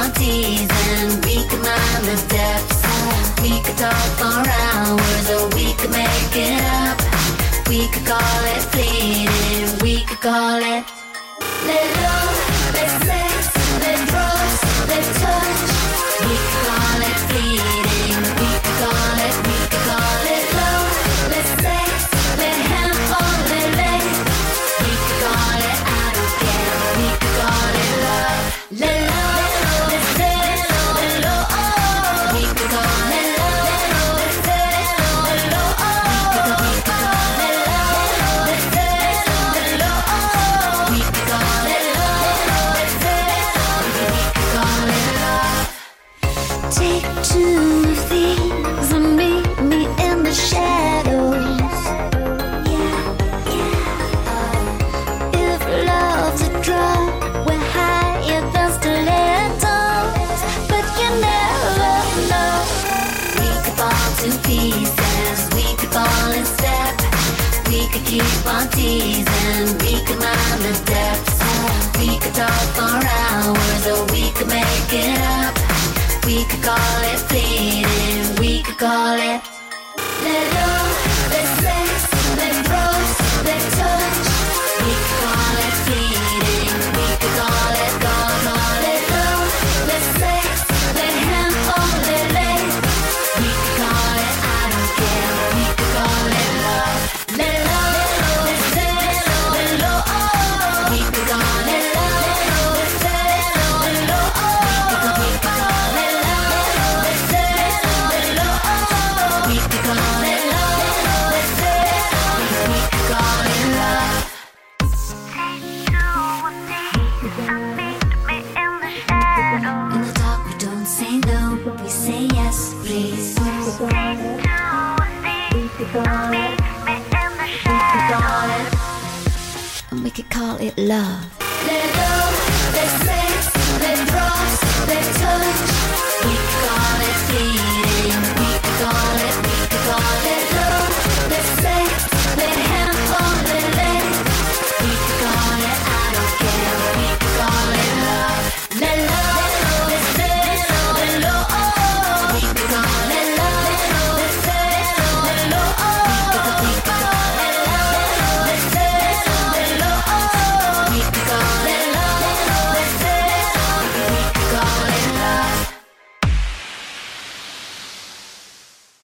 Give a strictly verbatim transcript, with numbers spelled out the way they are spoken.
on teasing, we could mind the depths. We could talk for hours, or we could make it up. We could call it fleeting, we could call it let love, let sex, let drugs, let touch. We could call it fleeting, we could call it, we could call it love, let sex, let him or let lay. We could call it I don't care, we could call it love, let love, let sex, let love. We could call it love, let sex, let love. We could call it love, let sex, let love. We could call it love, let sex, we could call it love. Take two things and meet me in the shadows. Yeah, yeah. If love's a drug, we're higher than stilettos, but you never know. We could fall to pieces, we could fall in step. We could keep on teasing, we could mind the depths. We could talk for hours, or we could make it up. We could call it fleeting, we could call it let love, let sex, let drugs, let touch. We could call it fleeting, we could call it, call, call it love, let sex, let him or let lay. We could call it I don't care, we could call it love, let love, let sex, let love. We could call it love, let sex, let love. We could call it love, let sex, let love. We could call it love, let sex, we could call it love. In the dark we don't say no, we say yes, please. We could call it, we could call it, and we could call it love. Let go.